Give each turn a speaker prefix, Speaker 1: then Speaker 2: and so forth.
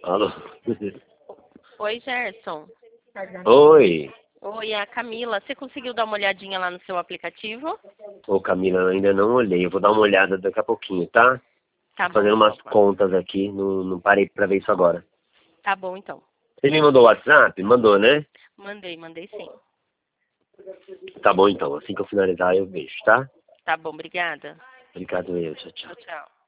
Speaker 1: Alô?
Speaker 2: Oi, Gerson.
Speaker 1: Oi.
Speaker 2: Oi, é a Camila. Você conseguiu dar uma olhadinha lá no seu aplicativo?
Speaker 1: Ô Camila, eu ainda não olhei. Eu vou dar uma olhada daqui a pouquinho, tá?
Speaker 2: Tá
Speaker 1: Tô
Speaker 2: bom,
Speaker 1: fazendo umas
Speaker 2: então.
Speaker 1: contas aqui, não parei pra ver isso agora.
Speaker 2: Tá bom, então.
Speaker 1: Você me mandou o WhatsApp? Mandou, né?
Speaker 2: Mandei sim.
Speaker 1: Tá bom então. Assim que eu finalizar eu vejo, tá?
Speaker 2: Tá bom, obrigada.
Speaker 1: Obrigado eu. Tchau, tchau.
Speaker 2: Tchau, tchau.